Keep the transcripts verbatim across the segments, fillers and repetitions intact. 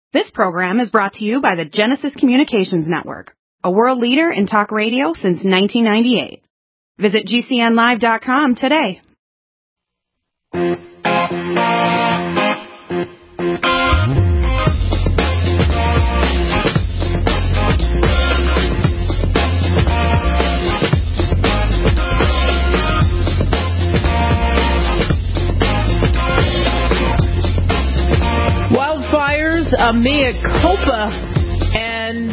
This program is brought to you by the Genesis Communications Network, a world leader in talk radio since nineteen ninety-eight. Visit G C N live dot com today. A mea culpa and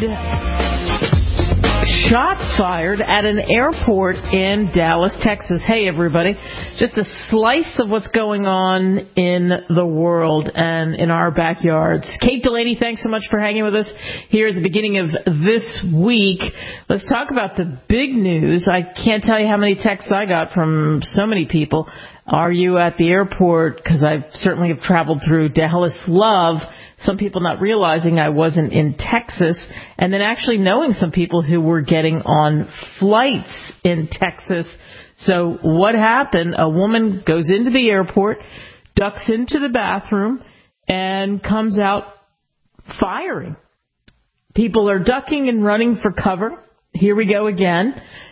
shots fired at an airport in Dallas, Texas. Hey, everybody. Just a slice of what's going on in the world and in our backyards. Kate Delaney, thanks so much for hanging with us here at the beginning of this week. Let's talk about the big news. I can't tell you how many texts I got from so many people. Are you at the airport? Because I certainly have traveled through Dallas Love. Some people not realizing I wasn't in Texas, and then actually knowing some people who were getting on flights in Texas. So what happened? A woman goes into the airport, ducks into the bathroom, and comes out firing. People are ducking and running for cover. Here we go again.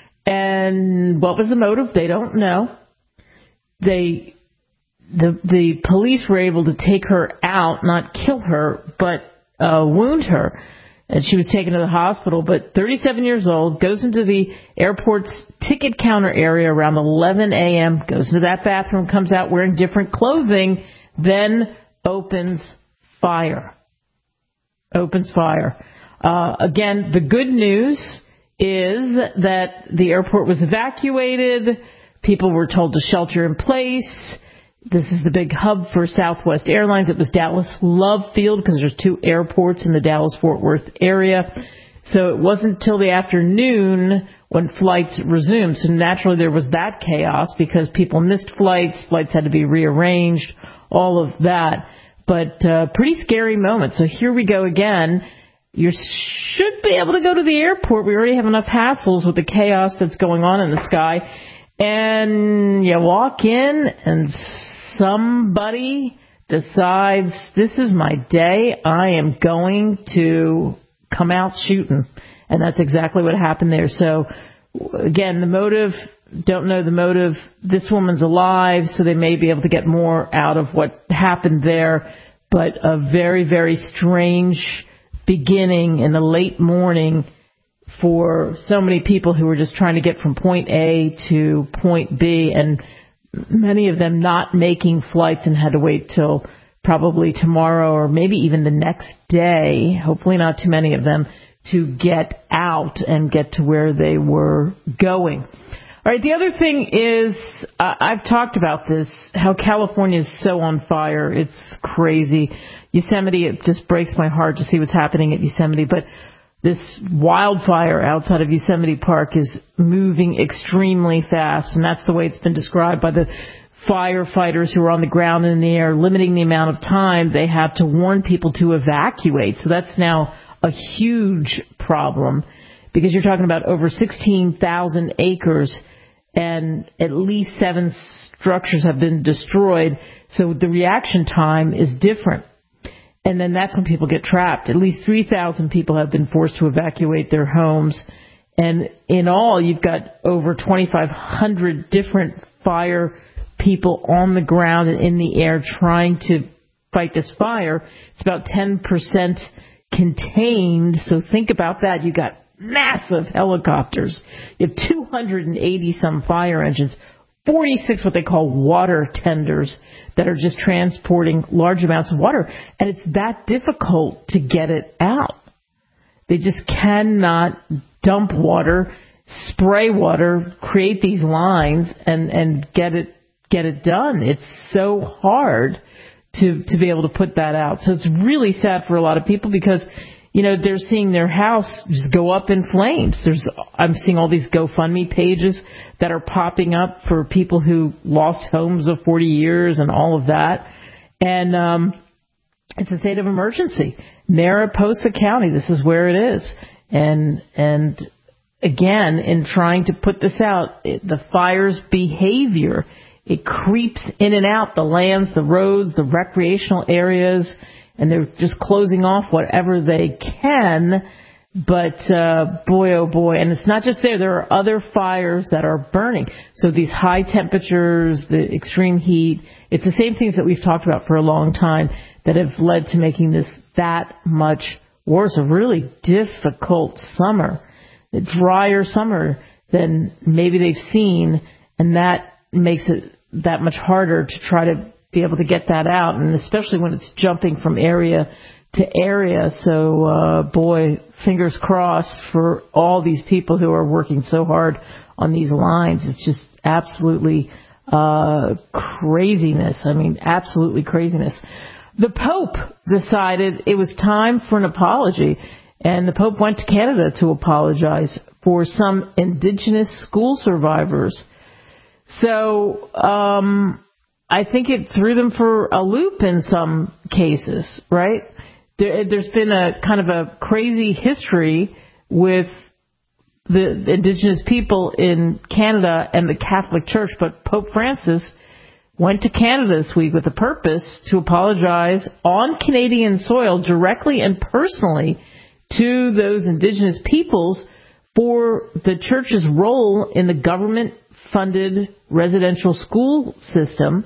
And what was the motive? They don't know. They... The the police were able to take her out, not kill her, but uh, wound her. And she was taken to the hospital. But thirty-seven years old, goes into the airport's ticket counter area around eleven a.m., goes into that bathroom, comes out wearing different clothing, then opens fire. Opens fire. Uh, again, the good news is that the airport was evacuated. People were told to shelter in place. This is the big hub for Southwest Airlines. It was Dallas Love Field because there's two airports in the Dallas-Fort Worth area. So it wasn't until the afternoon when flights resumed. So naturally there was that chaos because people missed flights. Flights had to be rearranged, all of that. But uh, pretty scary moment. So here we go again. You should be able to go to the airport. We already have enough hassles with the chaos that's going on in the sky. And you walk in and somebody decides, this is my day, I am going to come out shooting. And that's exactly what happened there. So, again, the motive, don't know the motive. This woman's alive, so they may be able to get more out of what happened there. But a very, very strange beginning in the late morning for so many people who were just trying to get from point A to point B, and many of them not making flights and had to wait till probably tomorrow or maybe even the next day, hopefully not too many of them, to get out and get to where they were going. All right, the other thing is, uh, I've talked about this, how California is so on fire. It's crazy. Yosemite, it just breaks my heart to see what's happening at Yosemite, but this wildfire outside of Yosemite Park is moving extremely fast, and that's the way it's been described by the firefighters who are on the ground and in the air, limiting the amount of time they have to warn people to evacuate. So that's now a huge problem because you're talking about over sixteen thousand acres and at least seven structures have been destroyed. So the reaction time is different. And then that's when people get trapped. At least three thousand people have been forced to evacuate their homes. And in all, you've got over twenty-five hundred different fire people on the ground and in the air trying to fight this fire. It's about ten percent contained. So think about that. You've got massive helicopters. You have two hundred eighty some fire engines, forty-six what they call water tenders that are just transporting large amounts of water. And it's that difficult to get it out. They just cannot dump water, spray water, create these lines, and, and get it get it done. It's so hard to, to be able to put that out. So it's really sad for a lot of people because, you know, they're seeing their house just go up in flames. There's, I'm seeing all these GoFundMe pages that are popping up for people who lost homes of forty years and all of that. And um, it's a state of emergency. Mariposa County, this is where it is. And and again, in trying to put this out, it, the fire's behavior, it creeps in and out the lands, the roads, the recreational areas. and they're just closing off whatever they can. But, uh, boy, oh boy, and it's not just there. There are other fires that are burning. So these high temperatures, the extreme heat, it's the same things that we've talked about for a long time that have led to making this that much worse. A really difficult summer, a drier summer than maybe they've seen, and that makes it that much harder to try to be able to get that out, and especially when it's jumping from area to area. So, uh, boy, fingers crossed for all these people who are working so hard on these lines. It's just absolutely uh, craziness. I mean, absolutely craziness. The Pope decided it was time for an apology, and the Pope went to Canada to apologize for some Indigenous school survivors. So, um, I think it threw them for a loop in some cases, right? There, there's been a kind of a crazy history with the Indigenous people in Canada and the Catholic Church, but Pope Francis went to Canada this week with a purpose to apologize on Canadian soil directly and personally to those Indigenous peoples for the Church's role in the government-funded residential school system.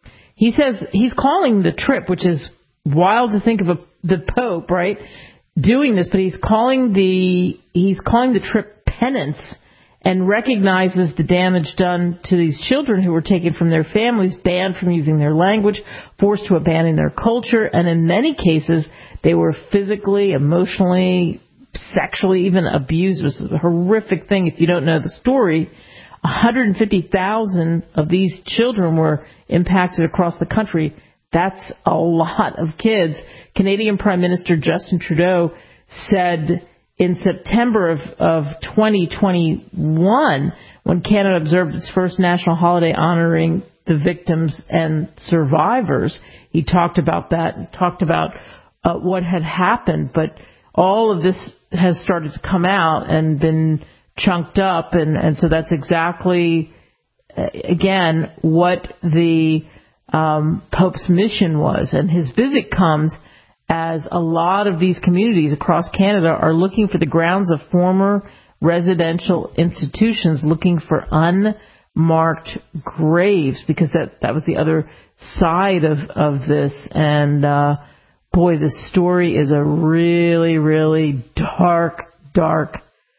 He says he's calling the trip, which is wild to think of a, the Pope, right, doing this, but he's calling the he's calling the trip penance, and recognizes the damage done to these children who were taken from their families, banned from using their language, forced to abandon their culture, and in many cases they were physically, emotionally, sexually even abused. It was a horrific thing. If you don't know the story, one hundred fifty thousand of these children were impacted across the country. That's a lot of kids. Canadian Prime Minister Justin Trudeau said in September of, of twenty twenty-one, when Canada observed its first national holiday honoring the victims and survivors, he talked about that, talked about uh, what had happened. But all of this has started to come out and been chunked up, and, and so that's exactly, uh, again, what the um, Pope's mission was. And his visit comes as a lot of these communities across Canada are looking for the grounds of former residential institutions, looking for unmarked graves, because that, that was the other side of, of this. And, uh, boy, this story is a really, really dark, dark,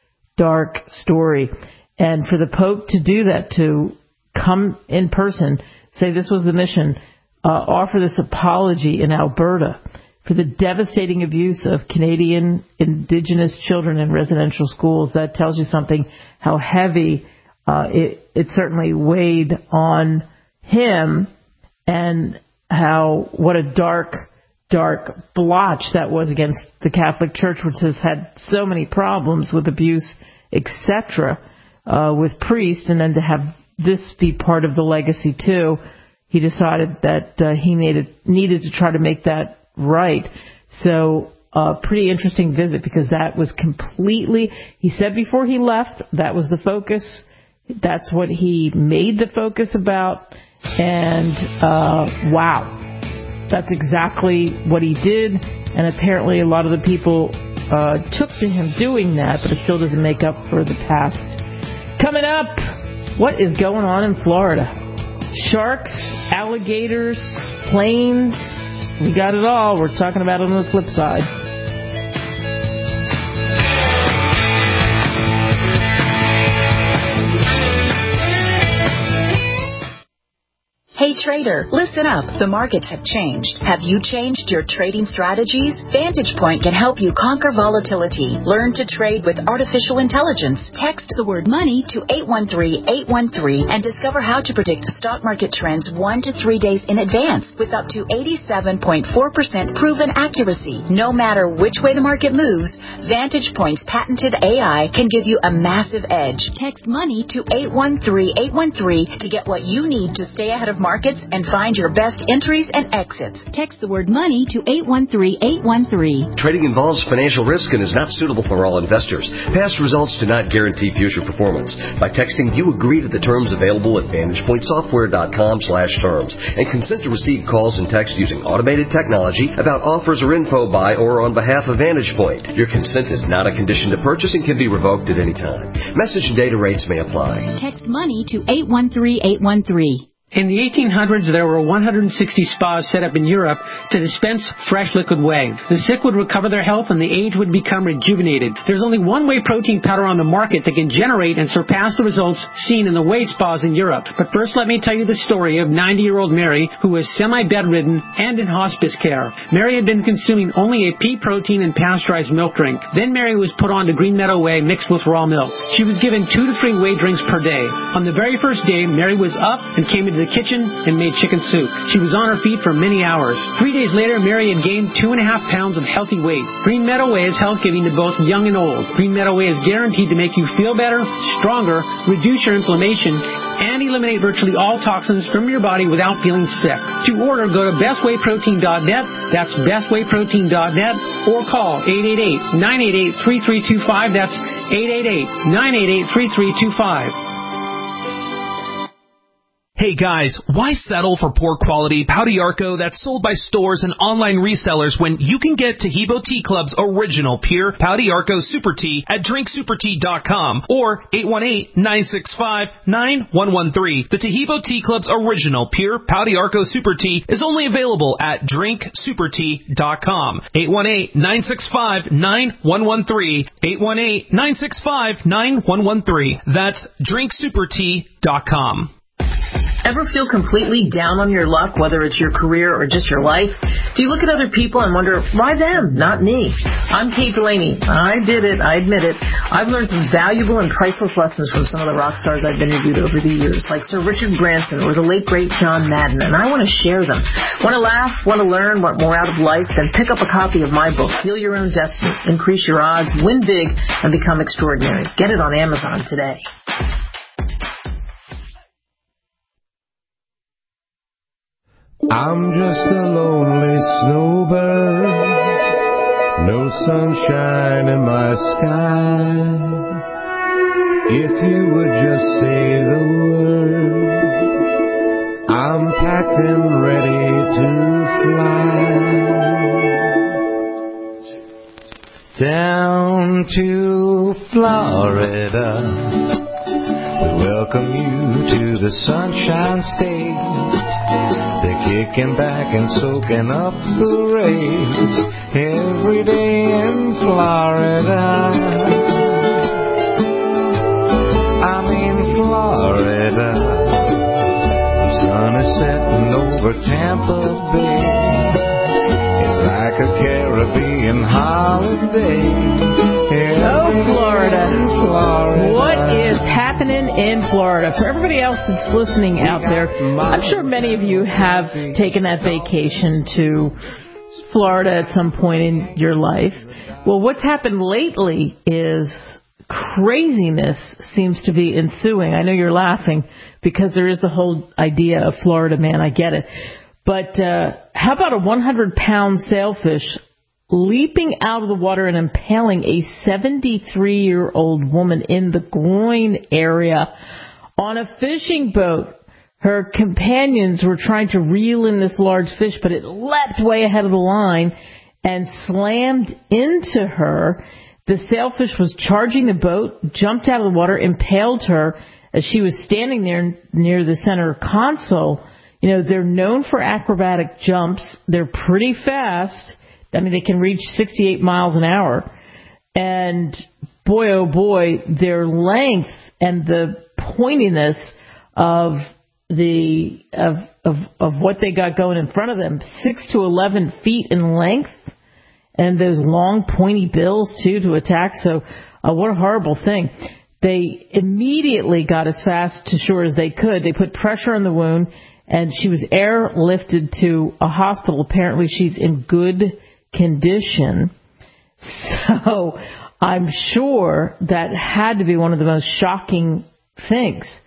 dark story. And for the Pope to do that, to come in person, say this was the mission, uh, offer this apology in Alberta for the devastating abuse of Canadian Indigenous children in residential schools, that tells you something, how heavy uh, it, it certainly weighed on him, and how, what a dark, dark blotch that was against the Catholic Church, which has had so many problems with abuse, et cetera, uh, with priests, and then to have this be part of the legacy too. He decided that uh, he needed needed to try to make that right. So a uh, pretty interesting visit, because that was completely, he said before he left, that was the focus. That's what he made the focus about. And uh, wow, that's exactly what he did. And apparently a lot of the people uh, took to him doing that, but it still doesn't make up for the past. Coming up, what is going on in Florida? Sharks, alligators, planes. We got it all. We're talking about it on the flip side. Hey trader, listen up. The markets have changed. Have you changed your trading strategies? Vantage Point can help you conquer volatility. Learn to trade with artificial intelligence. Text the word money to eight one three, eight one three and discover how to predict stock market trends one to three days in advance with up to eighty-seven point four percent proven accuracy. No matter which way the market moves, Vantage Point's patented A I can give you a massive edge. Text money to eight one three, eight one three to get what you need to stay ahead of market markets and find your best entries and exits. Text the word money to eight one three eight one three. Trading involves financial risk and is not suitable for all investors. Past results do not guarantee future performance. By texting, you agree to the terms available at vantage point software dot com slash terms and consent to receive calls and text using automated technology about offers or info by or on behalf of Vantage Point. Your consent is not a condition to purchase and can be revoked at any time. Message and data rates may apply. Text money to eight one three eight one three. In the eighteen hundreds, there were one hundred sixty spas set up in Europe to dispense fresh liquid whey. The sick would recover their health and the aged would become rejuvenated. There's only one whey protein powder on the market that can generate and surpass the results seen in the whey spas in Europe. But first, let me tell you the story of ninety-year-old Mary, who was semi-bedridden and in hospice care. Mary had been consuming only a pea protein and pasteurized milk drink. Then Mary was put on to Green Meadow Whey mixed with raw milk. She was given two to three whey drinks per day. On the very first day, Mary was up and came into the kitchen and made chicken soup. She was on her feet for many hours. Three days later, Mary had gained two and a half pounds of healthy weight. Green Meadow Whey is health-giving to both young and old. Green Meadow Whey is guaranteed to make you feel better, stronger, reduce your inflammation, and eliminate virtually all toxins from your body without feeling sick. To order, go to best whey protein dot net. That's best whey protein dot net, or call eight eight eight, nine eight eight, three three two five. That's eight eight eight, nine eight eight, three three two five. Hey guys, why settle for poor quality Pau d'Arco that's sold by stores and online resellers when you can get Taheebo Tea Club's original pure Pau d'Arco Super Tea at drink super tea dot com or eight one eight, nine six five, nine one one three. The Taheebo Tea Club's original pure Pau d'Arco Super Tea is only available at drink super tea dot com. eight one eight, nine six five, nine one one three. eight one eight, nine six five, nine one one three. That's drink super tea dot com. Ever feel completely down on your luck, whether it's your career or just your life? Do you look at other people and wonder, why them, not me? I'm Kate Delaney. I did it. I admit it. I've learned some valuable and priceless lessons from some of the rock stars I've interviewed over the years, like Sir Richard Branson or the late, great John Madden, and I want to share them. Want to laugh? Want to learn? Want more out of life? Then pick up a copy of my book, Steal Your Own Destiny, Increase Your Odds, Win Big, and Become Extraordinary. Get it on Amazon today. I'm just a lonely snowbird, no sunshine in my sky. If you would just say the word, I'm packed and ready to fly. Down to Florida, we welcome you to the Sunshine State. They're kicking back and soaking up the rays every day in Florida. I'm in Florida. The sun is setting over Tampa Bay. It's like a Caribbean holiday. Oh, Florida. Florida. What is happening in Florida? For everybody else that's listening out there, I'm sure many of you have taken that vacation to Florida at some point in your life. Well, what's happened lately is craziness seems to be ensuing. I know you're laughing because there is the whole idea of Florida man. I get it. But uh, how about a one hundred pound sailfish leaping out of the water and impaling a seventy-three-year-old woman in the groin area on a fishing boat? Her companions were trying to reel in this large fish, but it leapt way ahead of the line and slammed into her. The sailfish was charging the boat, jumped out of the water, impaled her as she was standing there near the center console. You know, they're known for acrobatic jumps. They're pretty fast. I mean, they can reach sixty-eight miles an hour. And boy, oh boy, their length and the pointiness of the of of of what they got going in front of them, six to eleven feet in length, and those long pointy bills too to attack. So, uh, what a horrible thing! They immediately got as fast to shore as they could. They put pressure on the wound, and she was airlifted to a hospital. Apparently, she's in good condition. So I'm sure that had to be one of the most shocking things.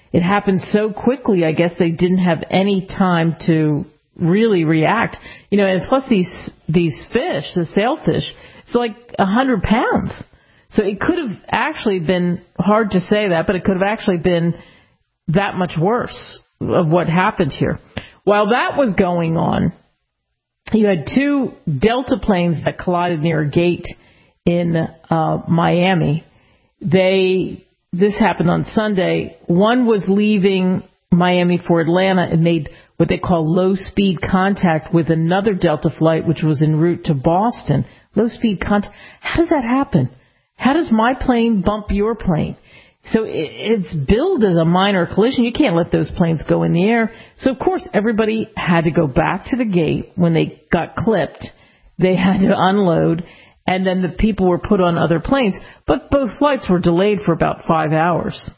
it happened so quickly, I guess they didn't have any time to really react. You know, and plus these these fish, the sailfish, it's like a hundred pounds. So it could have actually been, hard to say that, but it could have actually been that much worse of what happened here. While that was going on, you had two Delta planes that collided near a gate in uh, Miami. They, this happened on Sunday. One was leaving Miami for Atlanta and made what they call low-speed contact with another Delta flight, which was en route to Boston. Low-speed contact. How does that happen? How does my plane bump your plane? So it's billed as a minor collision. You can't let those planes go in the air. So, of course, everybody had to go back to the gate when they got clipped. They had to unload, and then the people were put on other planes. But both flights were delayed for about five hours.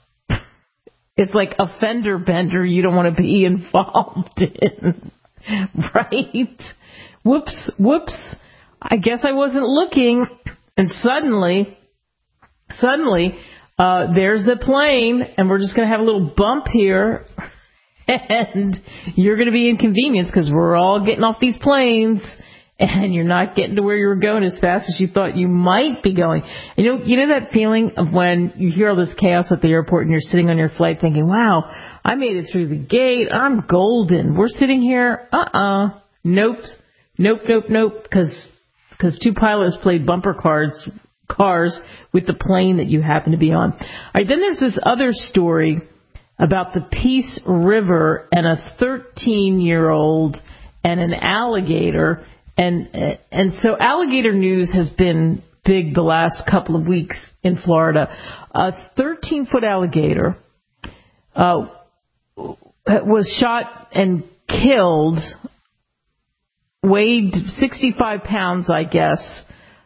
It's like a fender bender you don't want to be involved in, right? Whoops, whoops. I guess I wasn't looking, and suddenly, suddenly... Uh, there's the plane, and we're just going to have a little bump here, and you're going to be inconvenienced because we're all getting off these planes, and you're not getting to where you were going as fast as you thought you might be going. You know, you know that feeling of when you hear all this chaos at the airport, and you're sitting on your flight thinking, wow, I made it through the gate. I'm golden. We're sitting here. Uh-uh. Nope. Nope, nope, nope, because because two pilots played bumper cards cars with the plane that you happen to be on. All right, then there's this other story about the Peace River and a thirteen-year-old and an alligator. And and so alligator news has been big the last couple of weeks in Florida. A thirteen-foot alligator uh, was shot and killed, weighed sixty-five pounds, I guess.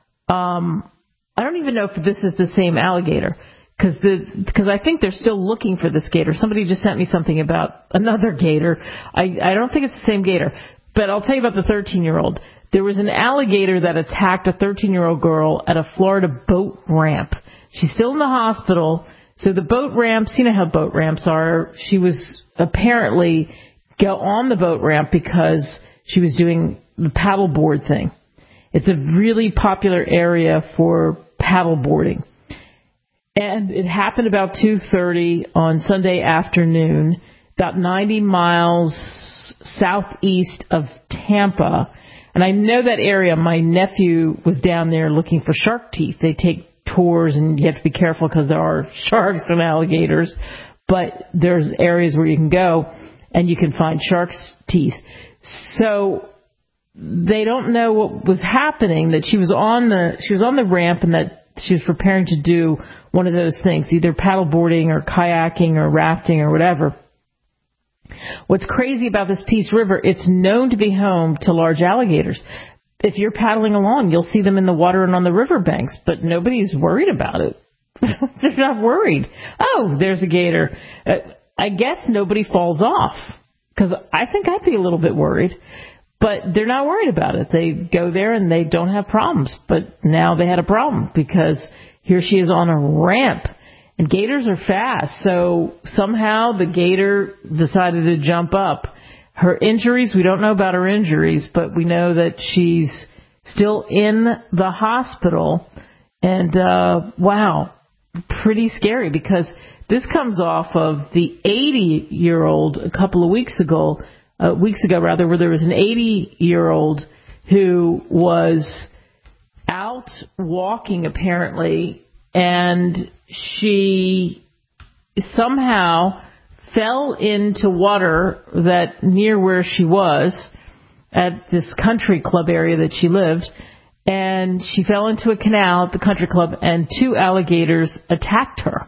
Um I don't even know if this is the same alligator, because the because I think they're still looking for this gator. Somebody just sent me something about another gator. I, I don't think it's the same gator, but I'll tell you about the thirteen-year-old. There was an alligator that attacked a thirteen-year-old girl at a Florida boat ramp. She's still in the hospital. So the boat ramps, you know how boat ramps are. She was apparently go on the boat ramp because she was doing the paddleboard thing. It's a really popular area for paddleboarding. And it happened about two thirty on Sunday afternoon, about ninety miles southeast of Tampa. And I know that area. My nephew was down there looking for shark teeth. They take tours, and you have to be careful because there are sharks and alligators. But there's areas where you can go, and you can find shark's teeth. So they don't know what was happening, that she was on the she was on the ramp and that she was preparing to do one of those things, either paddleboarding or kayaking or rafting or whatever. What's crazy about this Peace River, it's known to be home to large alligators. If you're paddling along, you'll see them in the water and on the riverbanks, but nobody's worried about it. They're not worried. Oh, there's a gator. Uh, I guess nobody falls off, because I think I'd be a little bit worried. But they're not worried about it. They go there and they don't have problems. But now they had a problem because here she is on a ramp. And gators are fast. So somehow the gator decided to jump up. Her injuries, we don't know about her injuries, but we know that she's still in the hospital. And, uh, wow, pretty scary, because this comes off of the eighty-year-old a couple of weeks ago, Uh, weeks ago, rather, where there was an eighty-year-old who was out walking, apparently, and she somehow fell into water that near where she was at this country club area that she lived, and she fell into a canal at the country club, and two alligators attacked her.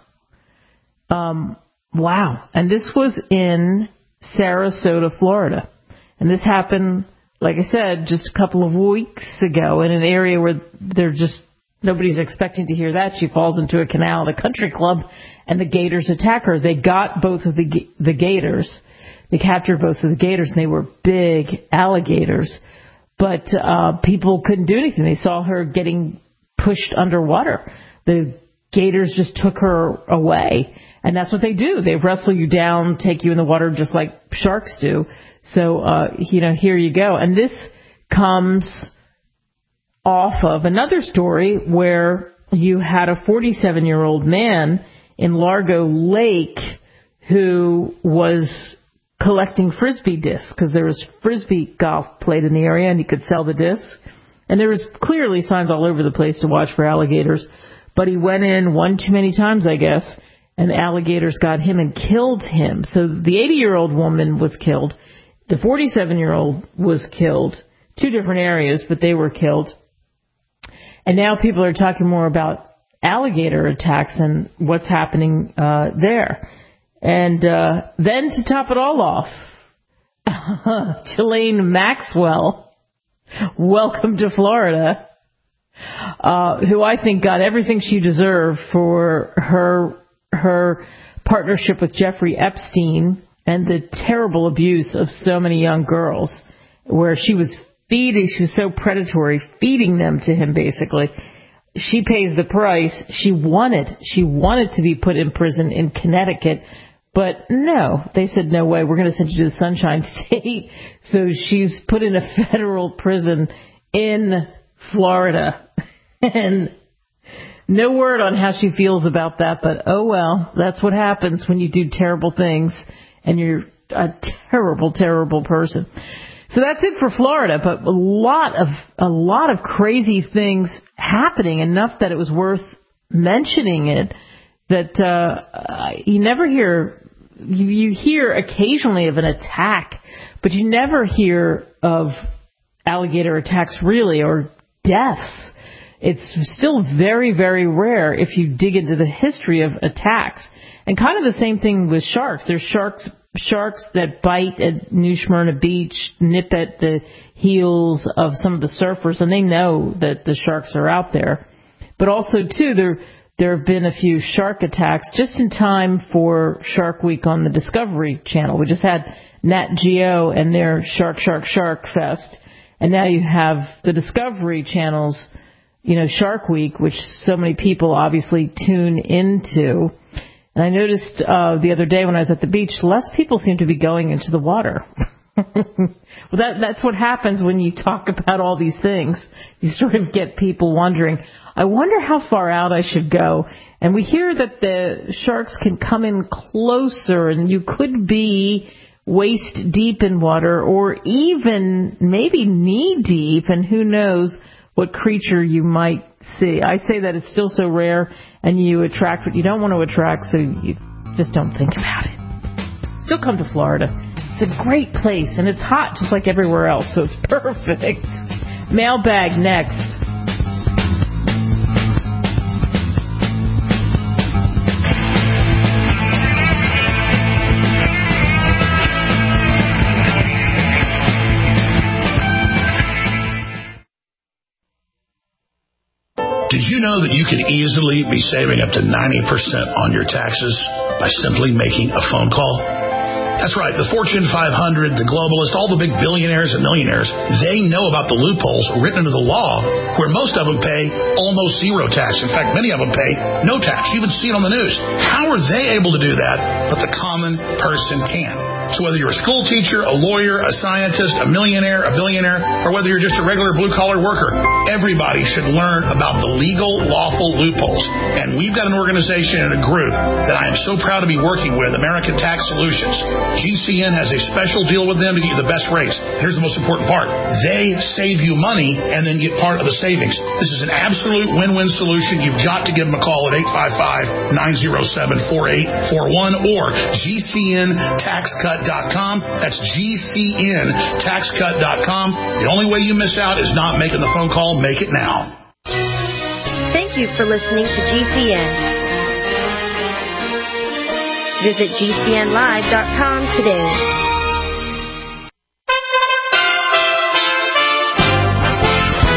Um, wow. And this was in Sarasota, Florida. And this happened, like I said, just a couple of weeks ago in an area where they're just, nobody's expecting to hear that. She falls into a canal at a country club, and the gators attack her. They got both of the the gators. They captured both of the gators, and they were big alligators. But uh, people couldn't do anything. They saw her getting pushed underwater. The gators just took her away. And that's what they do. They wrestle you down, take you in the water just like sharks do. So, uh, you know, here you go. And this comes off of another story where you had a forty-seven-year-old man in Largo Lake who was collecting Frisbee discs because there was Frisbee golf played in the area and he could sell the discs. And there was clearly signs all over the place to watch for alligators. But he went in one too many times, I guess, and the alligators got him and killed him. So the eighty-year-old woman was killed. The forty-seven-year-old was killed. Two different areas, but they were killed. And now people are talking more about alligator attacks and what's happening uh, there. And uh, then to top it all off, Ghislaine Maxwell, welcome to Florida, uh, who I think got everything she deserved for her her partnership with Jeffrey Epstein and the terrible abuse of so many young girls, where she was feeding, she was so predatory, feeding them to him basically. She pays the price. She wanted, she wanted to be put in prison in Connecticut, but no, they said, no way, we're going to send you to the Sunshine State. So she's put in a federal prison in Florida. And no word on how she feels about that, but oh well, that's what happens when you do terrible things and you're a terrible, terrible person. So that's it for Florida, but a lot of a lot of crazy things happening, enough that it was worth mentioning it. That uh, you never hear, you, you hear occasionally of an attack, but you never hear of alligator attacks really, or deaths. It's still very, very rare if you dig into the history of attacks. And kind of the same thing with sharks. There's sharks sharks that bite at New Smyrna Beach, nip at the heels of some of the surfers, and they know that the sharks are out there. But also, too, there there have been a few shark attacks just in time for Shark Week on the Discovery Channel. We just had Nat Geo and their Shark, Shark, Shark Fest, and now you have the Discovery Channel's, you know, Shark Week, which so many people obviously tune into. And I noticed uh, the other day when I was at the beach, less people seem to be going into the water. Well, that, that's what happens when you talk about all these things. You sort of get people wondering, I wonder how far out I should go. And we hear that the sharks can come in closer, and you could be waist deep in water, or even maybe knee deep, and who knows what creature you might see. I say that it's still so rare, and you attract what you don't want to attract, so you just don't think about it. Still come to Florida. It's a great place, and it's hot just like everywhere else, so it's perfect. Mailbag next. Did you know that you could easily be saving up to ninety percent on your taxes by simply making a phone call? That's right. The Fortune five hundred, the globalists, all the big billionaires and millionaires, they know about the loopholes written into the law where most of them pay almost zero tax. In fact, many of them pay no tax. You even see it on the news. How are they able to do that, but the common person can't? So whether you're a school teacher, a lawyer, a scientist, a millionaire, a billionaire, or whether you're just a regular blue-collar worker, everybody should learn about the legal, lawful loopholes. And we've got an organization and a group that I am so proud to be working with, American Tax Solutions. G C N has a special deal with them to get you the best rates. Here's the most important part. They save you money and then get part of the savings. This is an absolute win-win solution. You've got to give them a call at eight five five, nine oh seven, four eight four one or G C N tax cut dot com. That's G C N tax cut dot com. The only way you miss out is not making the phone call. Make it now. Thank you for listening to G C N. Visit G C N live dot com today. U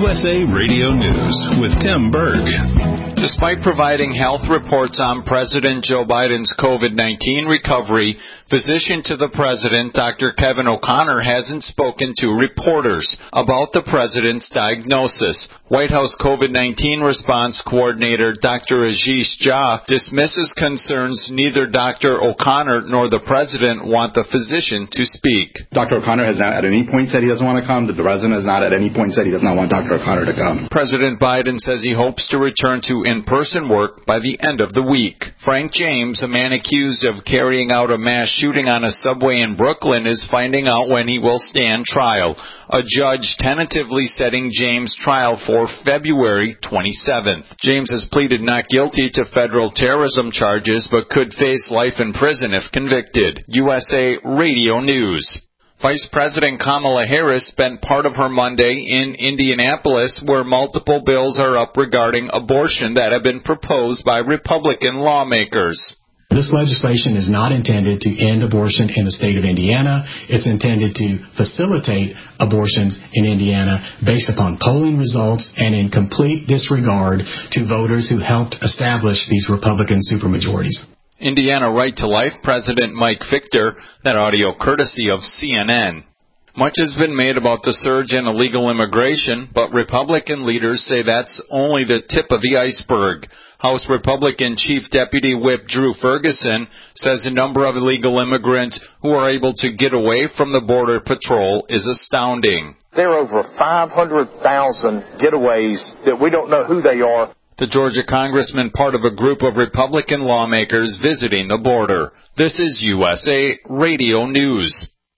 S A Radio News with Tim Berg. Despite providing health reports on President Joe Biden's COVID nineteen recovery, physician to the president, Doctor Kevin O'Connor, hasn't spoken to reporters about the president's diagnosis. White House COVID nineteen response coordinator Doctor Ashish Jha dismisses concerns neither Doctor O'Connor nor the president want the physician to speak. Doctor O'Connor has not at any point said he doesn't want to come. The president has not at any point said he does not want Doctor O'Connor to come. President Biden says he hopes to return to in-person work by the end of the week. Frank James, a man accused of carrying out a mass shooting on a subway in Brooklyn, is finding out when he will stand trial. A judge tentatively setting James' trial for February twenty-seventh. James has pleaded not guilty to federal terrorism charges but could face life in prison if convicted. U S A Radio News. Vice President Kamala Harris spent part of her Monday in Indianapolis, where multiple bills are up regarding abortion that have been proposed by Republican lawmakers. This legislation is not intended to end abortion in the state of Indiana. It's intended to facilitate abortions in Indiana based upon polling results and in complete disregard to voters who helped establish these Republican supermajorities. Indiana Right to Life President Mike Victor, that audio courtesy of C N N. Much has been made about the surge in illegal immigration, but Republican leaders say that's only the tip of the iceberg. House Republican Chief Deputy Whip Drew Ferguson says the number of illegal immigrants who are able to get away from the Border Patrol is astounding. There are over five hundred thousand getaways that we don't know who they are. The Georgia congressman part of a group of Republican lawmakers visiting the border. This is U S A Radio News.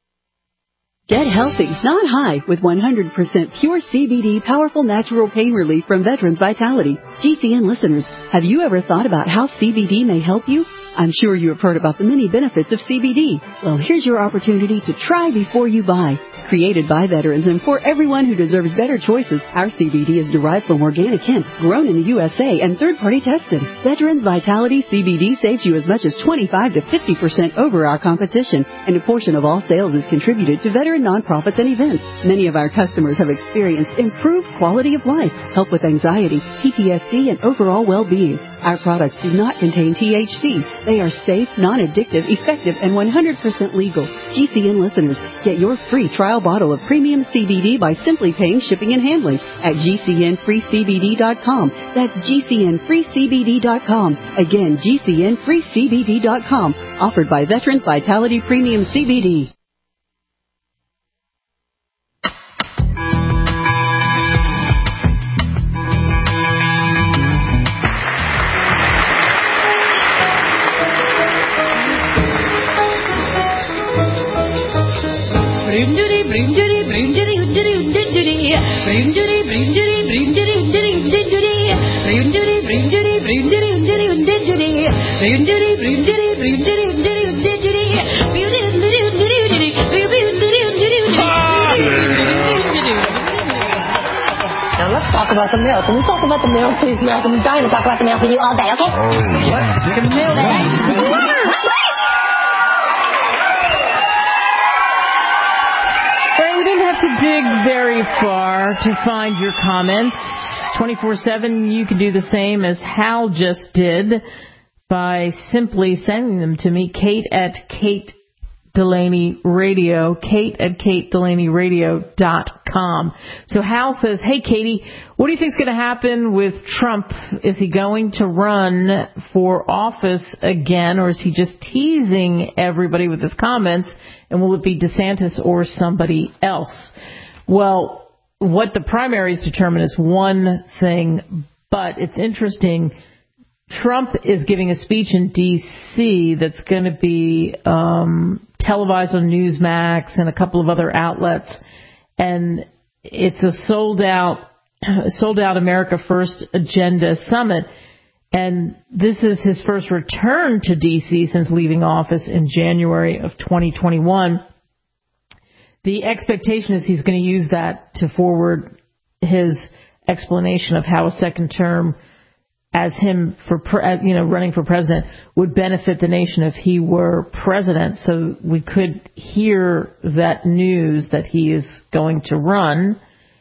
Get healthy, not high, with one hundred percent pure C B D powerful natural pain relief from Veterans Vitality. G C N listeners, have you ever thought about how C B D may help you? I'm sure you have heard about the many benefits of C B D. Well, here's your opportunity to try before you buy. Created by veterans and for everyone who deserves better choices, our C B D is derived from organic hemp, grown in the U S A and third-party tested. Veterans Vitality C B D saves you as much as twenty-five to fifty percent over our competition, and a portion of all sales is contributed to veteran nonprofits and events. Many of our customers have experienced improved quality of life, help with anxiety, P T S D, and overall well-being. Our products do not contain T H C. They are safe, non-addictive, effective, and one hundred percent legal. G C N listeners, get your free trial bottle of premium C B D by simply paying shipping and handling at G C N free C B D dot com. That's G C N free C B D dot com. Again, G C N free C B D dot com. Offered by Veterans Vitality Premium C B D. Now let's talk about the mail. Can we talk about the mail, please, Malcolm? I'm dying to talk about the mail for you all day, okay? Oh, let's dig in the mail. Well, you didn't have to dig very far to find your comments. twenty-four seven, you can do the same as Hal just did by simply sending them to me, Kate at Kate Delaney Radio, Kate at Kate Delaney Radio dot com. So Hal says, hey, Katie, what do you think is going to happen with Trump? Is he going to run for office again, or is he just teasing everybody with his comments? And will it be DeSantis or somebody else? Well, what the primaries determine is one thing, but it's interesting. Trump is giving a speech in D C that's going to be um, televised on Newsmax and a couple of other outlets, and it's a sold-out, sold-out America First Agenda summit, and this is his first return to D C since leaving office in January of twenty twenty-one. The expectation is he's going to use that to forward his explanation of how a second term as him for, pre- you know, running for president would benefit the nation if he were president. So we could hear that news that he is going to run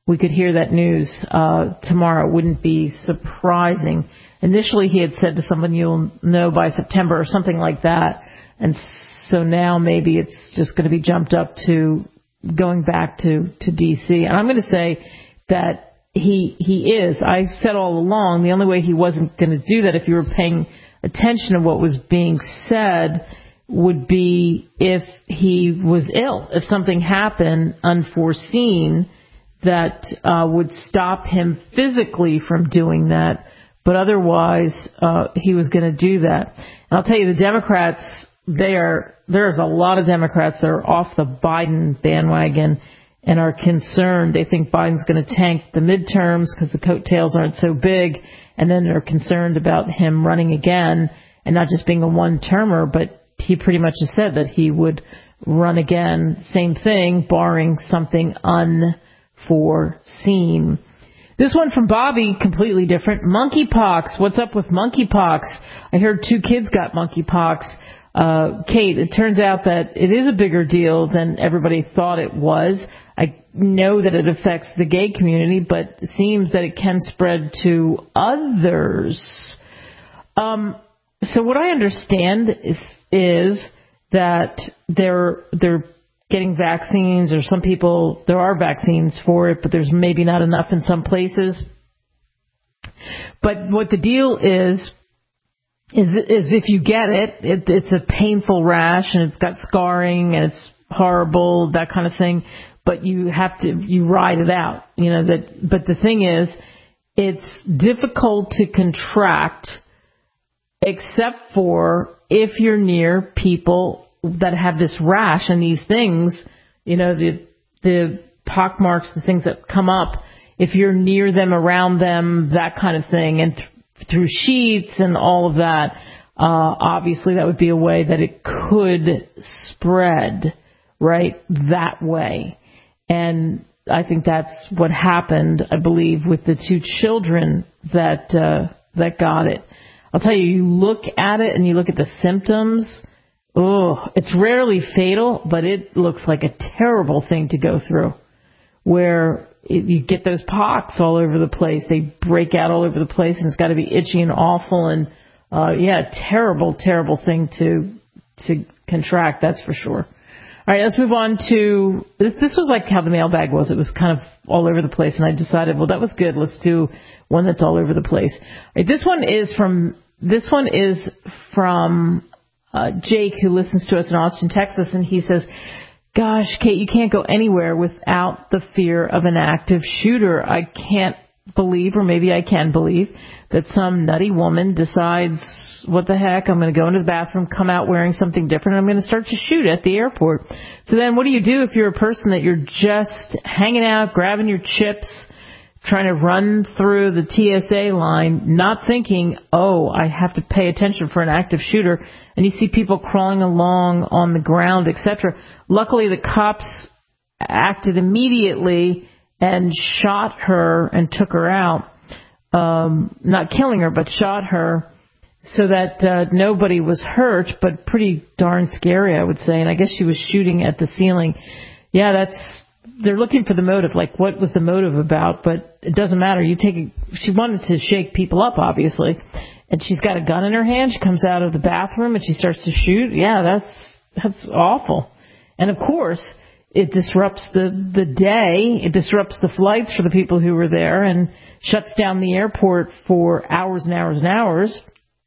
we could hear that news uh, tomorrow. It wouldn't be surprising. Initially, he had said to someone, you'll know by September or something like that. And so now maybe it's just going to be jumped up to going back to, to D C. And I'm going to say that he he is. I said all along the only way he wasn't going to do that, if you were paying attention to what was being said, would be if he was ill, if something happened unforeseen that uh, would stop him physically from doing that. But otherwise, uh, he was going to do that. And I'll tell you, the Democrats, they are, there's a lot of Democrats that are off the Biden bandwagon and are concerned. They think Biden's going to tank the midterms because the coattails aren't so big. And then they're concerned about him running again and not just being a one-termer, but he pretty much has said that he would run again. Same thing, barring something unforeseen. This one from Bobby, completely different. Monkeypox. What's up with monkeypox? I heard two kids got monkeypox. Uh, Kate, it turns out that it is a bigger deal than everybody thought it was. I know that it affects the gay community, but it seems that it can spread to others. Um, so what I understand is, is that they're, they're getting vaccines, or some people, there are vaccines for it, but there's maybe not enough in some places. But what the deal is, is, is if you get it, it, it's a painful rash and it's got scarring and it's horrible, that kind of thing. But you have to, you ride it out, you know, that, but the thing is, it's difficult to contract except for if you're near people that have this rash and these things, you know, the the pock marks, the things that come up, if you're near them, around them, that kind of thing, and th- through sheets and all of that, uh, obviously that would be a way that it could spread, right, that way. And I think that's what happened, I believe, with the two children that uh, that got it. I'll tell you, you look at it and you look at the symptoms. Oh, it's rarely fatal, but it looks like a terrible thing to go through, where it, you get those pocks all over the place. They break out all over the place, and it's got to be itchy and awful, and uh, yeah, terrible, terrible thing to to contract. That's for sure. All right, let's move on to this. This was like how the mailbag was. It was kind of all over the place, and I decided, well, that was good. Let's do one that's all over the place. All right, this one is from this one is from. Uh, Jake, who listens to us in Austin, Texas, and he says, gosh, Kate, you can't go anywhere without the fear of an active shooter. I can't believe, or maybe I can believe, that some nutty woman decides, what the heck, I'm going to go into the bathroom, come out wearing something different, and I'm going to start to shoot at the airport. So then what do you do if you're a person that you're just hanging out, grabbing your chips, trying to run through the T S A line, not thinking, oh, I have to pay attention for an active shooter, and you see people crawling along on the ground, et cetera. Luckily, the cops acted immediately and shot her and took her out, um, not killing her, but shot her, so that uh, nobody was hurt, but pretty darn scary, I would say. And I guess she was shooting at the ceiling. Yeah, that's... They're looking for the motive, like what was the motive about, but it doesn't matter. You take a, she wanted to shake people up, obviously, and she's got a gun in her hand. She comes out of the bathroom and she starts to shoot. Yeah, that's that's awful. And of course, it disrupts the, the day. It disrupts the flights for the people who were there and shuts down the airport for hours and hours and hours.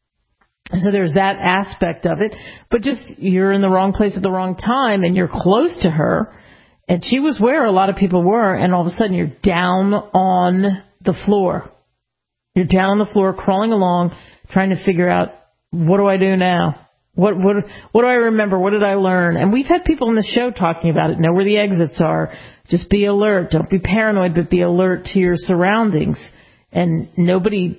So there's that aspect of it. But just you're in the wrong place at the wrong time and you're close to her. And she was where a lot of people were, and all of a sudden you're down on the floor. You're down on the floor, crawling along, trying to figure out, what do I do now? What what what do I remember? What did I learn? And we've had people in the show talking about it. Know where the exits are. Just be alert. Don't be paranoid, but be alert to your surroundings. And nobody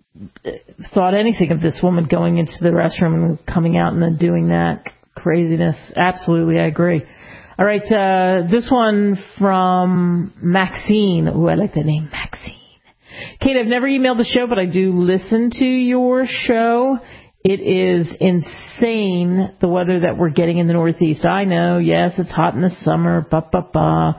thought anything of this woman going into the restroom and coming out and then doing that craziness. Absolutely, I agree. All right, uh, this one from Maxine. Ooh, I like the name, Maxine. Kate, I've never emailed the show, but I do listen to your show. It is insane, the weather that we're getting in the Northeast. I know, yes, it's hot in the summer, ba, ba, ba.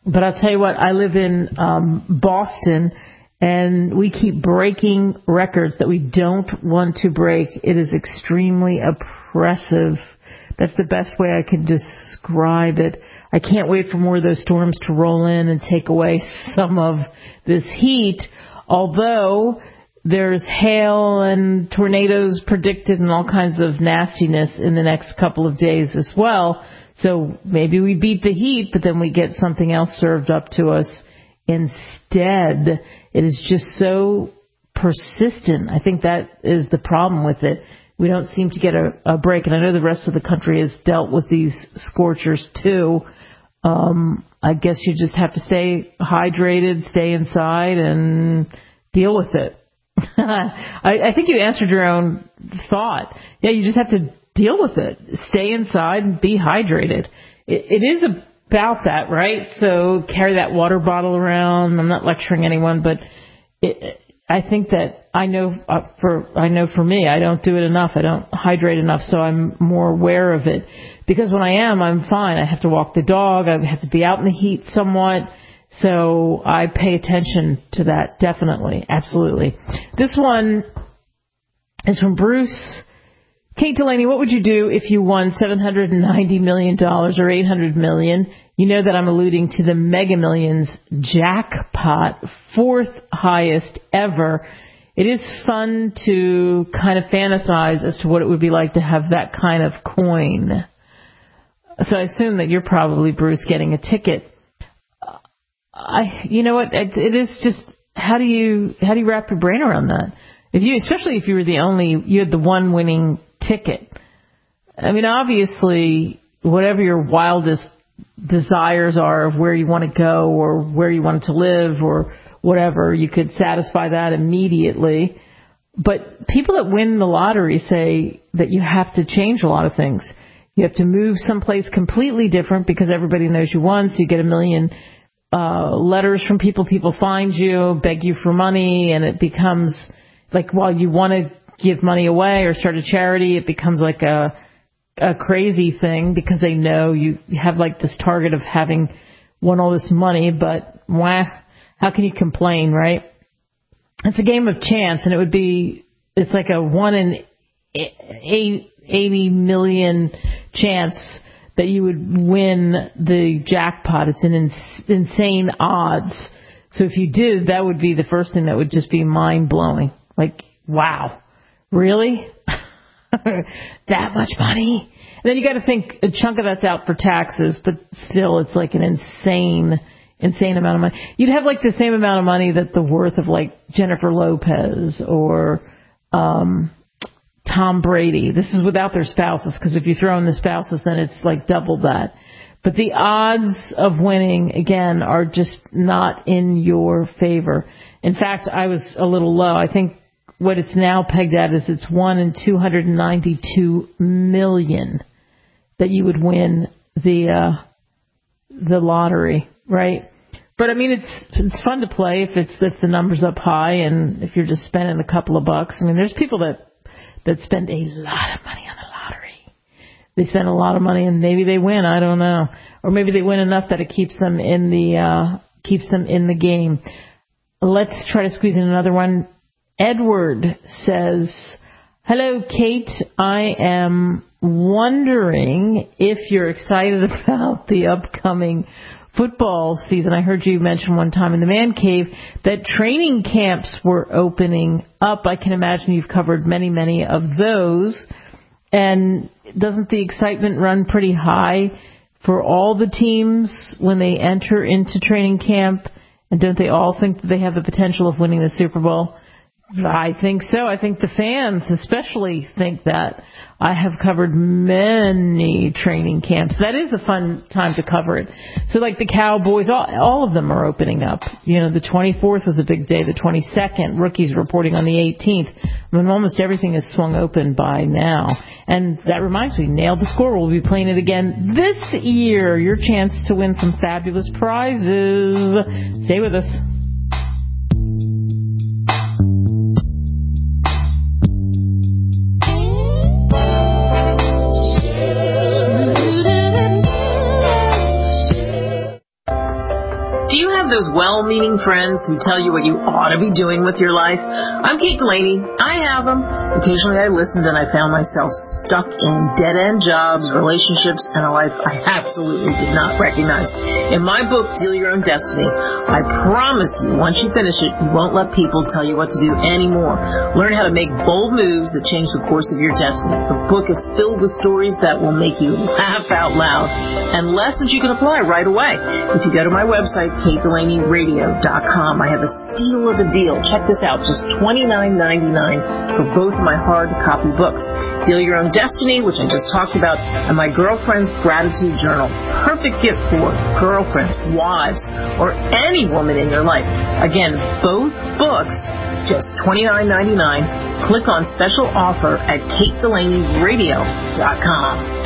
But I'll tell you what, I live in um, Boston, and we keep breaking records that we don't want to break. It is extremely oppressive. That's the best way I can describe it. I can't wait for more of those storms to roll in and take away some of this heat, although there's hail and tornadoes predicted and all kinds of nastiness in the next couple of days as well. So maybe we beat the heat, but then we get something else served up to us instead. It is just so persistent. I think that is the problem with it. We don't seem to get a, a break. And I know the rest of the country has dealt with these scorchers too. Um, I guess you just have to stay hydrated, stay inside, and deal with it. I, I think you answered your own thought. Yeah, you just have to deal with it. Stay inside and be hydrated. It, it is about that, right? So carry that water bottle around. I'm not lecturing anyone, but it, I think that I know uh, for I know for me, I don't do it enough. I don't hydrate enough, so I'm more aware of it. Because when I am, I'm fine. I have to walk the dog. I have to be out in the heat somewhat. So I pay attention to that, definitely, absolutely. This one is from Bruce. Kate Delaney, what would you do if you won seven hundred ninety million dollars or eight hundred million dollars? You know that I'm alluding to the Mega Millions jackpot, fourth highest ever. It is fun to kind of fantasize as to what it would be like to have that kind of coin. So I assume that you're probably, Bruce, getting a ticket. I, you know what? It, it is just how do you how do you wrap your brain around that? If you, especially if you were the only, you had the one winning ticket. I mean, obviously, whatever your wildest desires are of where you want to go or where you want to live or whatever, you could satisfy that immediately. But people that win the lottery say that you have to change a lot of things. You have to move someplace completely different because everybody knows you won, so you get a million uh, letters from people. People find you, beg you for money, and it becomes like while you want to give money away or start a charity, it becomes like a a crazy thing because they know you have like this target of having won all this money, but wah, how can you complain, right? It's a game of chance, and it would be, it's like a one in eighty million chance that you would win the jackpot. It's an ins- insane odds. So if you did, that would be the first thing that would just be mind-blowing. Like, wow, really? That much money? And then you got to think a chunk of that's out for taxes, but still it's like an insane, insane amount of money. You'd have like the same amount of money that the worth of like Jennifer Lopez or um, Tom Brady. This is without their spouses, because if you throw in the spouses, then it's like double that. But the odds of winning, again, are just not in your favor. In fact, I was a little low. I think what it's now pegged at is it's one in two hundred ninety-two million that you would win the uh, the lottery, right? But I mean, it's it's fun to play if it's if the number's up high and if you're just spending a couple of bucks. I mean, there's people that that spend a lot of money on the lottery. They spend a lot of money and maybe they win. I don't know, or maybe they win enough that it keeps them in the uh, keeps them in the game. Let's try to squeeze in another one. Edward says, hello, Kate. I am wondering if you're excited about the upcoming football season. I heard you mention one time in the Man Cave that training camps were opening up. I can imagine you've covered many, many of those. And doesn't the excitement run pretty high for all the teams when they enter into training camp? And don't they all think that they have the potential of winning the Super Bowl? I think so. I think the fans especially think that. I have covered many training camps. That is a fun time to cover it. So like the Cowboys, all, all of them are opening up. You know, the twenty-fourth was a big day, the twenty-second. Rookies reporting on the eighteenth. I mean, almost everything is swung open by now. And that reminds me, Nailed the Score will be playing it again this year. Your chance to win some fabulous prizes. Stay with us. well-meaning friends who tell you what you ought to be doing with your life? I'm Kate Delaney. I have them. Occasionally I listened and I found myself stuck in dead-end jobs, relationships, and a life I absolutely did not recognize. In my book, Deal Your Own Destiny, I promise you, once you finish it, you won't let people tell you what to do anymore. Learn how to make bold moves that change the course of your destiny. The book is filled with stories that will make you laugh out loud and lessons you can apply right away. If you go to my website, kate delaney radio dot com, I have a steal of a deal. Check this out, just twenty-nine ninety-nine for both of my hard copy books. Deal Your Own Destiny, which I just talked about, and my Girlfriend's Gratitude Journal. Perfect gift for girlfriends, wives, or any woman in your life. Again, both books, just twenty-nine ninety-nine. Click on special offer at kate delaney radio dot com.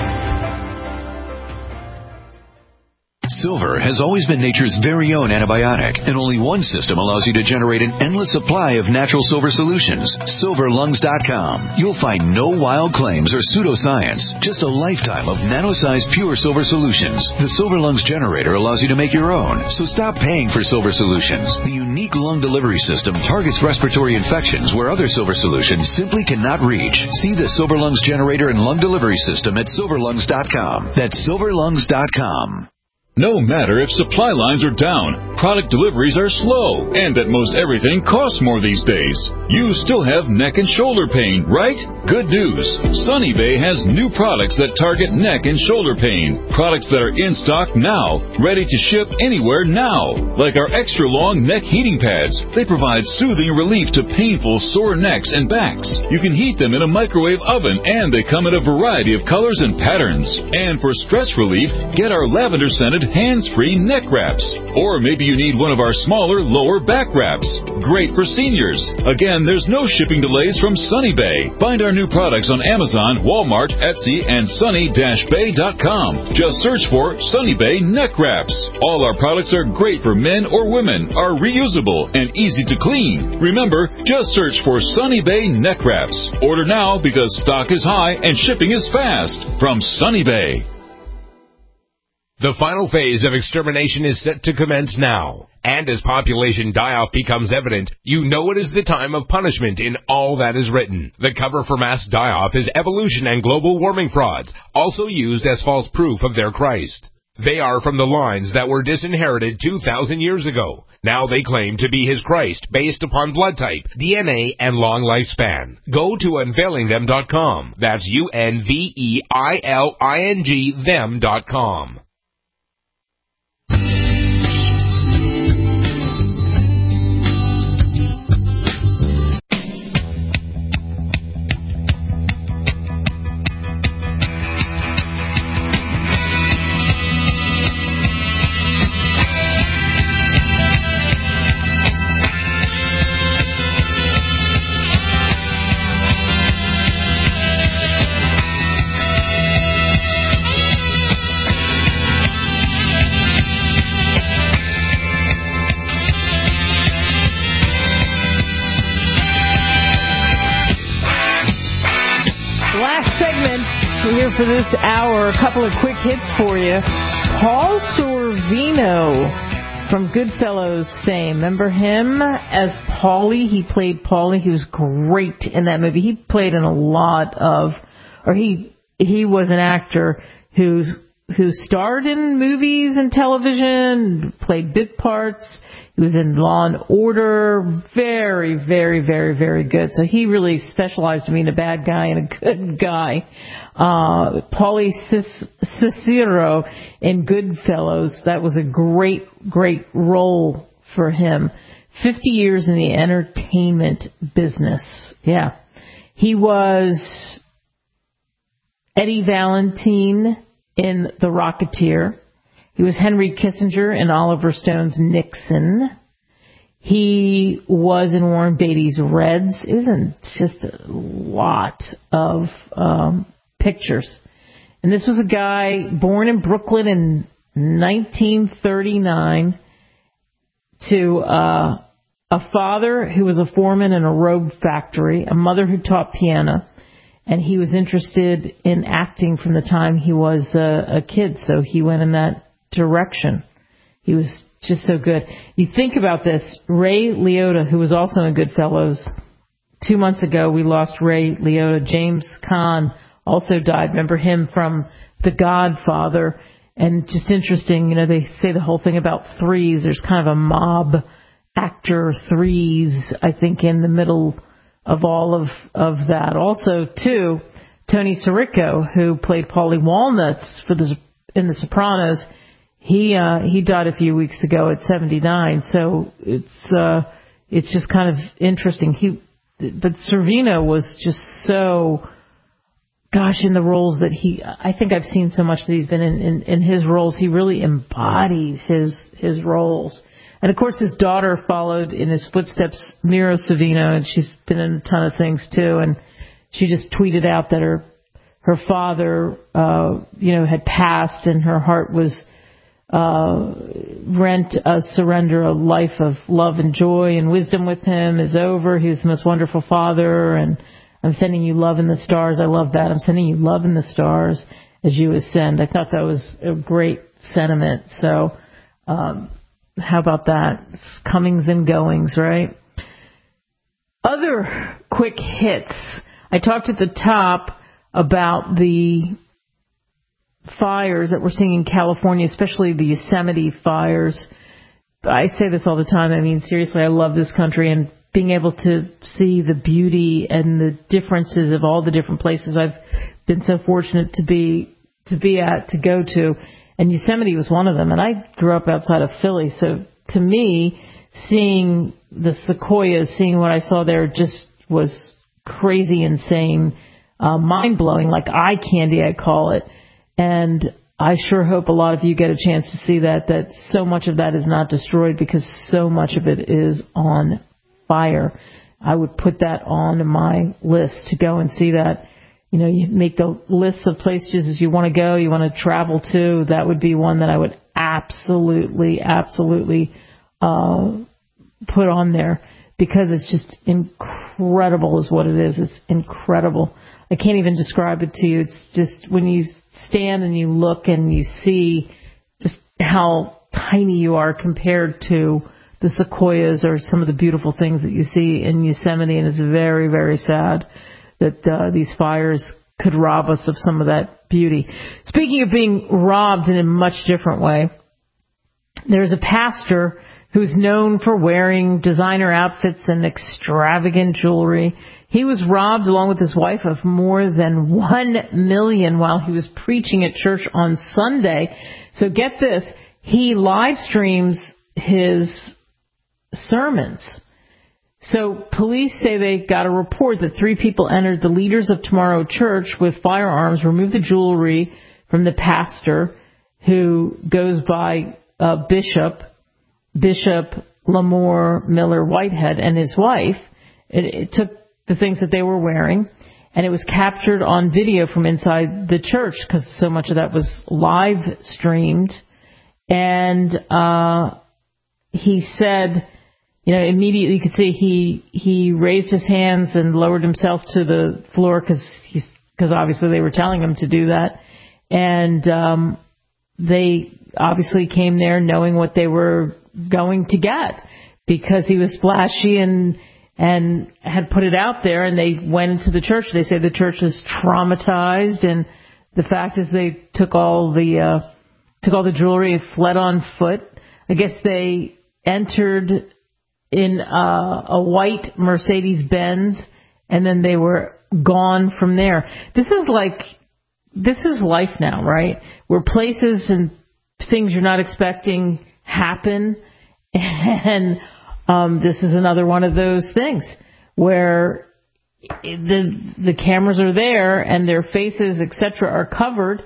Silver has always been nature's very own antibiotic, and only one system allows you to generate an endless supply of natural silver solutions. silver lungs dot com. You'll find no wild claims or pseudoscience, just a lifetime of nano-sized pure silver solutions. The Silver Lungs generator allows you to make your own, so stop paying for silver solutions. The unique lung delivery system targets respiratory infections where other silver solutions simply cannot reach. See the Silver Lungs generator and lung delivery system at silver lungs dot com. That's silver lungs dot com. No matter if supply lines are down, product deliveries are slow, and that most everything costs more these days, you still have neck and shoulder pain, right? Good news. Sunny Bay has new products that target neck and shoulder pain. Products that are in stock now, ready to ship anywhere now. Like our extra long neck heating pads. They provide soothing relief to painful sore necks and backs. You can heat them in a microwave oven, and they come in a variety of colors and patterns. And for stress relief, get our lavender scented hands-free neck wraps. Or maybe you need one of our smaller lower back wraps. Great for seniors. Again, there's no shipping delays from Sunny Bay. Find our new products on Amazon, Walmart, Etsy, and sunny dash bay dot com. Just search for Sunny Bay neck wraps. All our products are great for men or women, are reusable, and easy to clean. Remember, just search for Sunny Bay neck wraps. Order now because stock is high and shipping is fast. From Sunny Bay. The final phase of extermination is set to commence now. And as population die-off becomes evident, you know it is the time of punishment in all that is written. The cover for mass die-off is evolution and global warming frauds, also used as false proof of their Christ. They are from the lines that were disinherited two thousand years ago. Now they claim to be his Christ based upon blood type, D N A, and long lifespan. Go to unveiling them dot com. That's U N V E I L I N G them dot com. Here for this hour, a couple of quick hits for you. Paul Sorvino from Goodfellas fame. Remember him as Paulie? He played Paulie. He was great in that movie. He played in a lot of, or he he was an actor who who starred in movies and television, played bit parts. He was in Law and Order. Very, very, very, very good. So he really specialized in being a bad guy and a good guy. Uh, Paulie Cicero in Goodfellas. That was a great, great role for him. Fifty years in the entertainment business. Yeah. He was Eddie Valentine in The Rocketeer. He was Henry Kissinger in Oliver Stone's Nixon. He was in Warren Beatty's Reds. It was in just a lot of um, pictures. And this was a guy born in Brooklyn in nineteen thirty-nine to uh, a father who was a foreman in a robe factory, a mother who taught piano, and he was interested in acting from the time he was a, a kid, so he went in that direction. He was just so good. You think about this. Ray Liotta, who was also in Goodfellas, two months ago we lost Ray Liotta. James Caan also died. Remember him from The Godfather. And just interesting, you know, they say the whole thing about threes. There's kind of a mob actor threes, I think, in the middle of all of, of that. Also, too, Tony Sirico, who played Paulie Walnuts for the in The Sopranos, he uh, he died a few weeks ago at seventy-nine. So it's uh, it's just kind of interesting. He, but Servino was just so, gosh, in the roles that he, I think I've seen so much that he's been in, in, in his roles. He really embodied his his roles. And, of course, his daughter followed in his footsteps, Mira Sorvino, and she's been in a ton of things, too. And she just tweeted out that her her father, uh, you know, had passed, and her heart was uh, rent, a surrender, a life of love and joy and wisdom with him is over. He was the most wonderful father, and I'm sending you love in the stars. I love that. I'm sending you love in the stars as you ascend. I thought that was a great sentiment. So, um, how about that? Comings and goings, right? Other quick hits. I talked at the top about the fires that we're seeing in California, especially the Yosemite fires. I say this all the time. I mean, seriously, I love this country, and being able to see the beauty and the differences of all the different places I've been so fortunate to be to be at, to go to. And Yosemite was one of them. And I grew up outside of Philly. So to me, seeing the sequoias, seeing what I saw there just was crazy, insane, uh, mind-blowing, like eye candy, I call it. And I sure hope a lot of you get a chance to see that, that so much of that is not destroyed, because so much of it is on fire. I would put that on my list to go and see that. You know, you make the lists of places you want to go, you want to travel to. That would be one that I would absolutely, absolutely uh, put on there, because it's just incredible is what it is. It's incredible. I can't even describe it to you. It's just when you stand and you look and you see just how tiny you are compared to the sequoias or some of the beautiful things that you see in Yosemite. And it's very, very sad that uh, these fires could rob us of some of that beauty. Speaking of being robbed in a much different way, there's a pastor who's known for wearing designer outfits and extravagant jewelry. He was robbed, along with his wife, of more than one million dollars while he was preaching at church on Sunday. So get this, he live streams his sermons. So police say they got a report that three people entered the Leaders of Tomorrow church with firearms, removed the jewelry from the pastor, who goes by uh, Bishop, Bishop Lamore Miller Whitehead, and his wife. It, it took the things that they were wearing, and it was captured on video from inside the church, because so much of that was live streamed. And uh, he said, you know, immediately you could see he he raised his hands and lowered himself to the floor, because he's because obviously they were telling him to do that. And um, they obviously came there knowing what they were going to get, because he was flashy and and had put it out there. And they went into the church. They say the church is traumatized, and the fact is they took all the uh, took all the jewelry, fled on foot. I guess they entered in uh, a white Mercedes-Benz, and then they were gone from there. This is like, this is life now, right? Where places and things you're not expecting happen, and um, this is another one of those things where the the cameras are there and their faces, et cetera, are covered,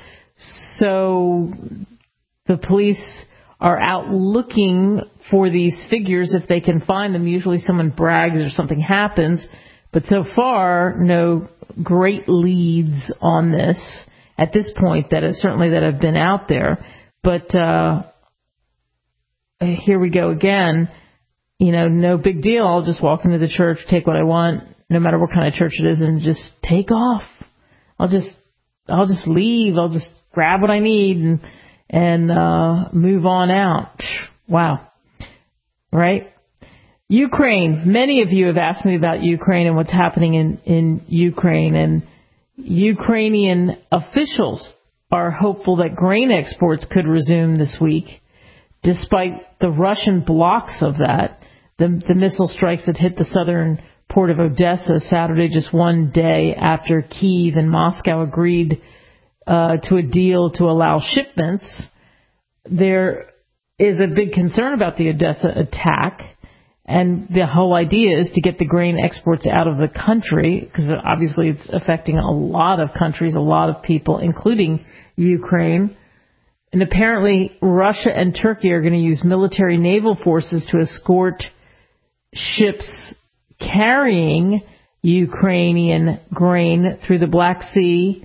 so the police are out looking for these figures if they can find them. Usually someone brags or something happens, but so far no great leads on this at this point that is certainly that have been out there. But uh, here we go again. You know, no big deal. I'll just walk into the church, take what I want, no matter what kind of church it is, and just take off. I'll just, I'll just leave. I'll just grab what I need and and uh, move on out. Wow. right? Ukraine. Many of you have asked me about Ukraine and what's happening in, in Ukraine. And Ukrainian officials are hopeful that grain exports could resume this week, despite the Russian blocks of that. The, the missile strikes that hit the southern port of Odessa Saturday, just one day after Kyiv and Moscow agreed uh, to a deal to allow shipments. There is a big concern about the Odessa attack, and the whole idea is to get the grain exports out of the country, because obviously it's affecting a lot of countries, a lot of people, including Ukraine. And apparently Russia and Turkey are going to use military naval forces to escort ships carrying Ukrainian grain through the Black Sea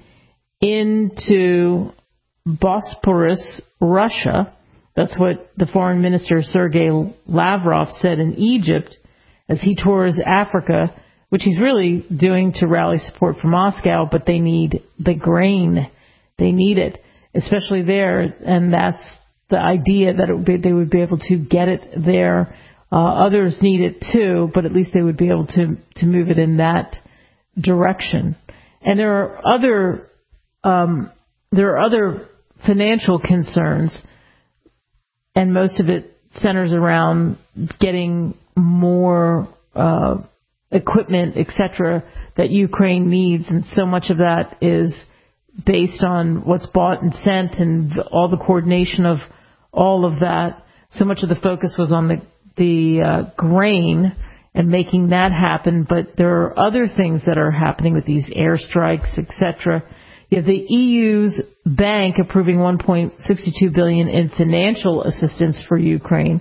into Bosporus, Russia. That's what the foreign minister Sergei Lavrov said in Egypt as he tours Africa, which he's really doing to rally support for Moscow, but they need the grain. They need it, especially there, and that's the idea that it would be, they would be able to get it there. Uh, others need it too, but at least they would be able to, to move it in that direction. And there are other um, there are other financial concerns, and most of it centers around getting more uh, equipment, et cetera, that Ukraine needs, and so much of that is based on what's bought and sent and all the coordination of all of that. So much of the focus was on the the uh, grain and making that happen, but there are other things that are happening with these airstrikes, et cetera. You have the E U's bank approving one point six two billion dollars in financial assistance for Ukraine.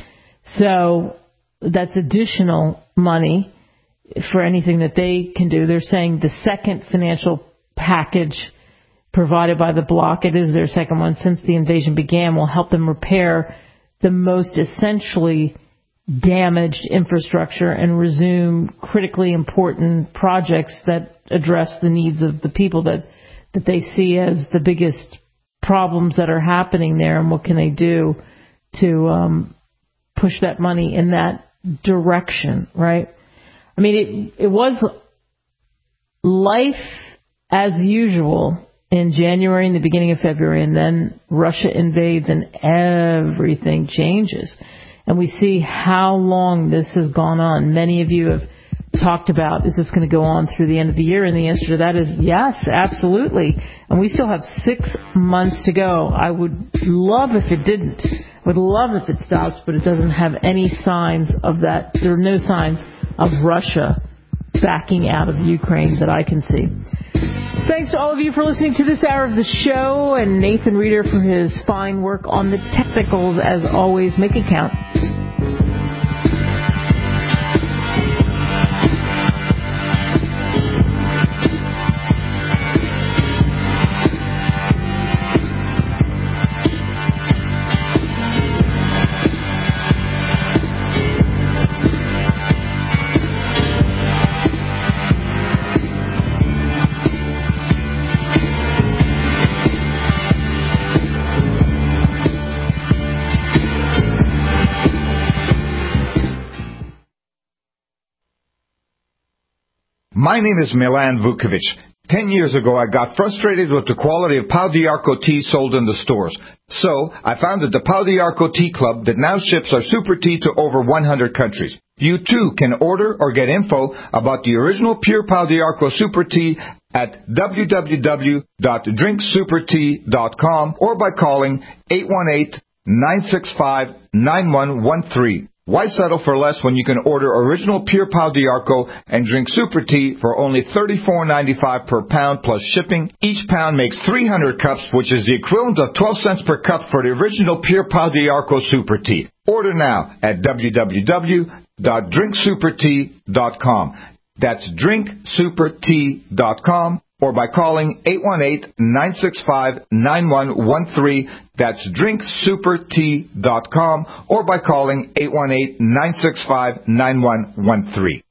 So that's additional money for anything that they can do. They're saying the second financial package provided by the bloc, it is their second one since the invasion began, will help them repair the most essentially damaged infrastructure and resume critically important projects that address the needs of the people that, that they see as the biggest problems that are happening there, and what can they do to um, push that money in that direction, right? I mean, it, it was life as usual in January and the beginning of February, and then Russia invades and everything changes. And we see how long this has gone on. Many of you have talked about, is this going to go on through the end of the year? And the answer to that is yes, absolutely. And we still have six months to go. I would love if it didn't. I would love if it stops, but it doesn't have any signs of that. There are no signs of Russia backing out of Ukraine that I can see. Thanks to all of you for listening to this hour of the show, and Nathan Reeder for his fine work on the technicals. As always, make it count. My name is Milan Vukovic. Ten years ago, I got frustrated with the quality of Pau d'Arco tea sold in the stores. So, I founded the Pau d'Arco Tea Club that now ships our super tea to over one hundred countries. You too can order or get info about the original pure Pau d'Arco super tea at w w w dot drink super tea dot com or by calling eight one eight, nine six five, nine one one three. Why settle for less when you can order original pure Pau d'Arco and drink super tea for only thirty-four ninety-five per pound plus shipping? Each pound makes three hundred cups, which is the equivalent of twelve cents per cup for the original pure Pau d'Arco super tea. Order now at w w w dot drink super tea dot com. That's drink super tea dot com or by calling eight one eight, nine six five, nine one one three. That's drink super tea dot com or by calling eight one eight, nine six five, nine one one three.